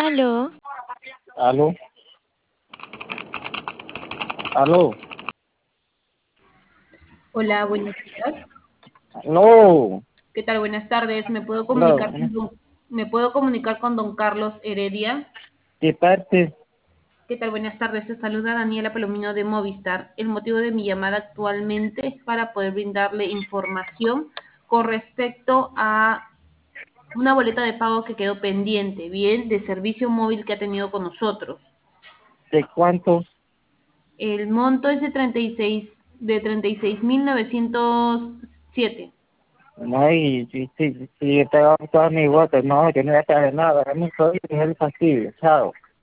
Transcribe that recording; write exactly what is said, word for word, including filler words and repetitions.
Aló, Aló, aló, Hola, buenos días. no, ¿Qué tal? Buenas tardes. ¿Me puedo hola, comunicar con don, ¿me puedo comunicar con don Carlos Heredia? ¿qué parte? ¿Qué tal? Buenas tardes. Se saluda Daniela Palomino de Movistar. El motivo de mi llamada actualmente es para poder brindarle información con respecto a una boleta de pago que quedó pendiente, bien, de servicio móvil que ha tenido con nosotros. ¿De cuánto? El monto es de treinta y seis de treinta y seis mil novecientos siete. No, y si, si, si yo te hago todas mis votos, no, yo no voy a traer nada, a mí soy el fastidio, chao.